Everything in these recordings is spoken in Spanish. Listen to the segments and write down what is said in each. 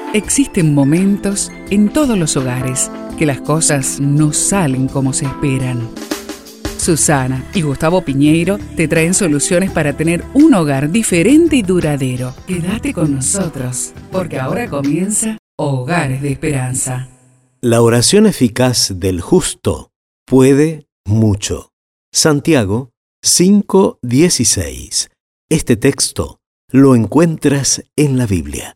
Existen momentos en todos los hogares que las cosas no salen como se esperan. Susana y Gustavo Piñeiro te traen soluciones para tener un hogar diferente y duradero. Quédate con nosotros, porque ahora comienza Hogares de Esperanza. La oración eficaz del justo puede mucho. Santiago 5:16. Este texto lo encuentras en la Biblia.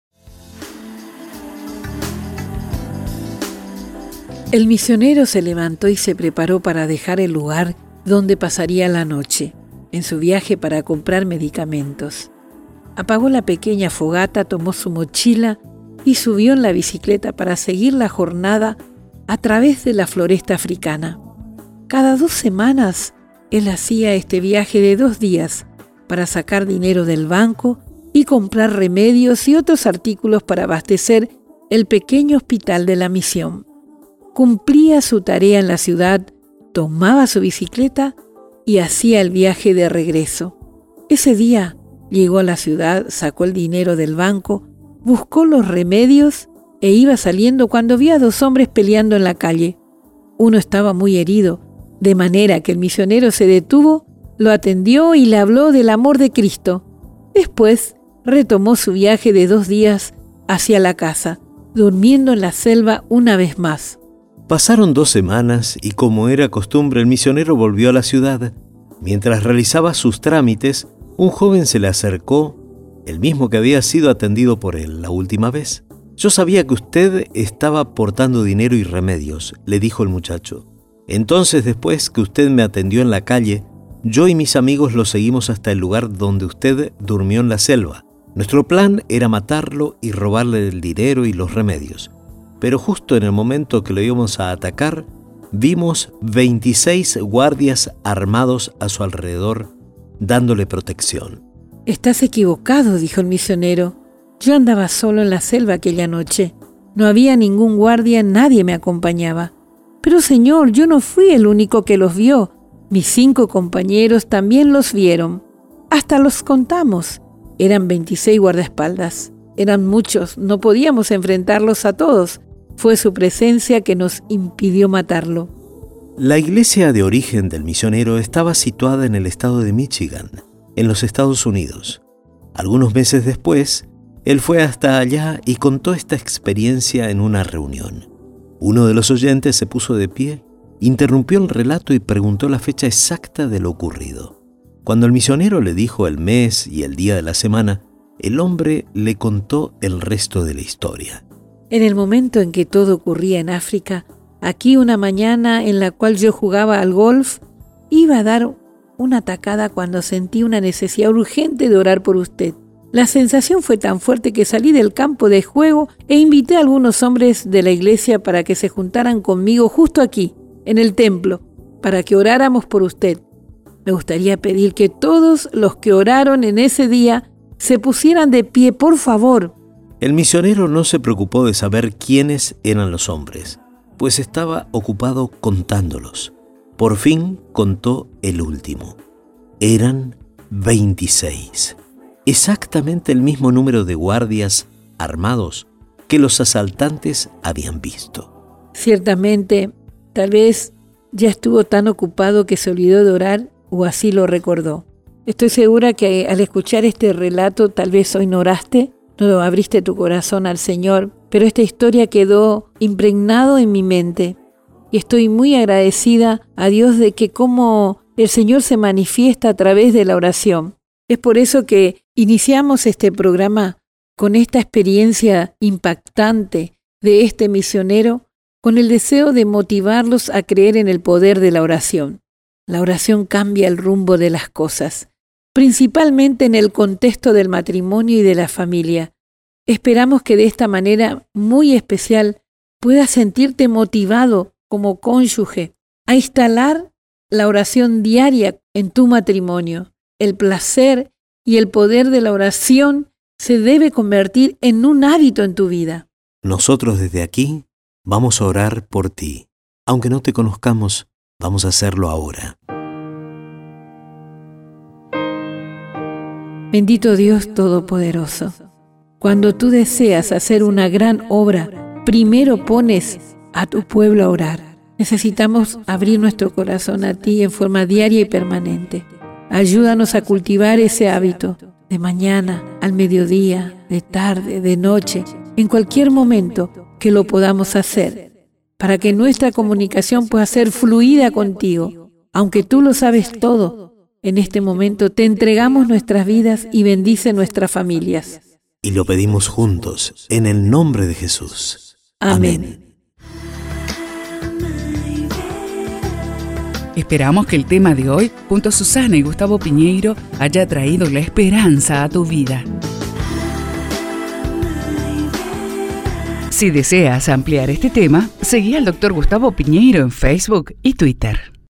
El misionero se levantó y se preparó para dejar el lugar donde pasaría la noche, en su viaje para comprar medicamentos. Apagó la pequeña fogata, tomó su mochila y subió en la bicicleta para seguir la jornada a través de la floresta africana. Cada 2 semanas, él hacía este viaje de 2 días para sacar dinero del banco y comprar remedios y otros artículos para abastecer el pequeño hospital de la misión. Cumplía su tarea en la ciudad, tomaba su bicicleta y hacía el viaje de regreso. Ese día llegó a la ciudad, sacó el dinero del banco, buscó los remedios e iba saliendo cuando vio a 2 hombres peleando en la calle. Uno estaba muy herido, de manera que el misionero se detuvo, lo atendió y le habló del amor de Cristo. Después retomó su viaje de 2 días hacia la casa, durmiendo en la selva una vez más. Pasaron 2 semanas y, como era costumbre, el misionero volvió a la ciudad. Mientras realizaba sus trámites, un joven se le acercó, el mismo que había sido atendido por él la última vez. «Yo sabía que usted estaba aportando dinero y remedios», le dijo el muchacho. «Entonces, después que usted me atendió en la calle, yo y mis amigos lo seguimos hasta el lugar donde usted durmió en la selva. Nuestro plan era matarlo y robarle el dinero y los remedios. Pero justo en el momento que lo íbamos a atacar, vimos 26 guardias armados a su alrededor, dándole protección». «Estás equivocado», dijo el misionero. «Yo andaba solo en la selva aquella noche. No había ningún guardia, nadie me acompañaba. Pero, señor, yo no fui el único que los vio. Mis 5 compañeros también los vieron. Hasta los contamos. Eran 26 guardaespaldas. Eran muchos, no podíamos enfrentarlos a todos. Fue su presencia que nos impidió matarlo». La iglesia de origen del misionero estaba situada en el estado de Michigan, en los Estados Unidos. Algunos meses después, él fue hasta allá y contó esta experiencia en una reunión. Uno de los oyentes se puso de pie, interrumpió el relato y preguntó la fecha exacta de lo ocurrido. Cuando el misionero le dijo el mes y el día de la semana, el hombre le contó el resto de la historia. «En el momento en que todo ocurría en África, aquí una mañana en la cual yo jugaba al golf, iba a dar una tacada cuando sentí una necesidad urgente de orar por usted. La sensación fue tan fuerte que salí del campo de juego e invité a algunos hombres de la iglesia para que se juntaran conmigo justo aquí, en el templo, para que oráramos por usted. Me gustaría pedir que todos los que oraron en ese día se pusieran de pie, por favor». El misionero no se preocupó de saber quiénes eran los hombres, pues estaba ocupado contándolos. Por fin contó el último. Eran 26. Exactamente el mismo número de guardias armados que los asaltantes habían visto. Ciertamente, tal vez ya estuvo tan ocupado que se olvidó de orar, o así lo recordó. Estoy segura que al escuchar este relato tal vez hoy no oraste, no abriste tu corazón al Señor, pero esta historia quedó impregnado en mi mente. Y estoy muy agradecida a Dios de que cómo el Señor se manifiesta a través de la oración. Es por eso que iniciamos este programa con esta experiencia impactante de este misionero, con el deseo de motivarlos a creer en el poder de la oración. La oración cambia el rumbo de las cosas, principalmente en el contexto del matrimonio y de la familia. Esperamos que de esta manera muy especial puedas sentirte motivado como cónyuge a instalar la oración diaria en tu matrimonio. El placer y el poder de la oración se debe convertir en un hábito en tu vida. Nosotros desde aquí vamos a orar por ti. Aunque no te conozcamos, vamos a hacerlo ahora. Bendito Dios Todopoderoso, Cuando tú deseas hacer una gran obra, primero pones a tu pueblo a orar. Necesitamos abrir nuestro corazón a ti en forma diaria y permanente. Ayúdanos a cultivar ese hábito de mañana, al mediodía, de tarde, de noche, en cualquier momento que lo podamos hacer, para que nuestra comunicación pueda ser fluida contigo. Aunque tú lo sabes todo, en este momento te entregamos nuestras vidas y bendice nuestras familias. Y lo pedimos juntos, en el nombre de Jesús. Amén. Esperamos que el tema de hoy, junto a Susana y Gustavo Piñeiro, haya traído la esperanza a tu vida. Si deseas ampliar este tema, seguí al Dr. Gustavo Piñeiro en Facebook y Twitter.